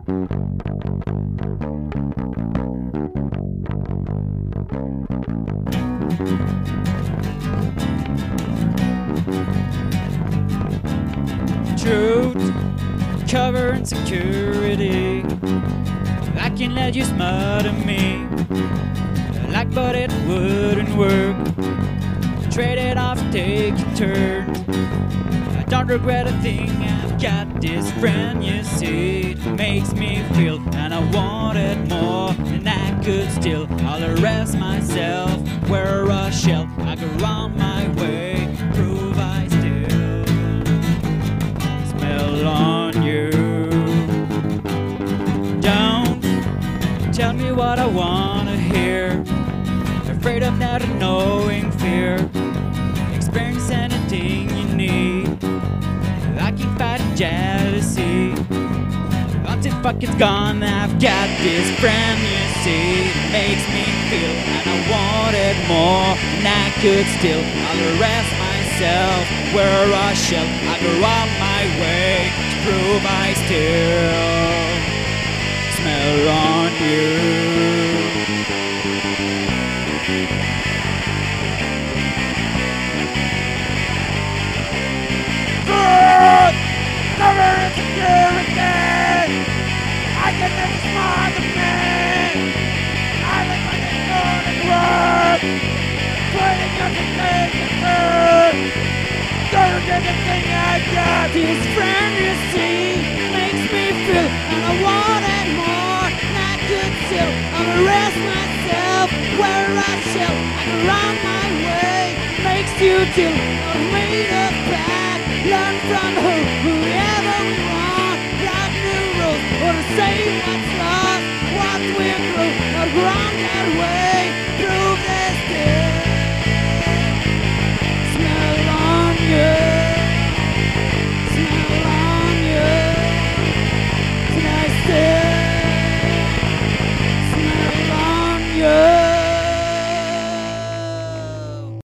Truth, cover insecurity. I can't let you smother me like, but it wouldn't work. Trade it off, take a turn. I don't regret a thing. I've got this friend, you see. It makes me feel, and I wanted more than I could steal. I'll arrest myself, wear a shell. I go on my way, prove I still smell on you. Don't tell me what I wanna hear. Afraid of not knowing fear. Experience anything you need. I keep fighting jealousy. Until fuck it's gone, I've got this friend, you see. It makes me feel, and I wanted more than I could steal. I'll arrest myself, wear a shell. I go on my way to prove I still smell on you. Good! Cover insecurity! I can never smother me! I look like a golden rod! Putting up the thing to turn! Don't get the thing I got! This friend, you see, makes me feel, and I wanted more than I could steal. I'll arrest myself, wear a shell. I go round my way, makes you chill. I'll made a pact, learn from whoever we want. Write new rules, or to save what's lost, what we're through, or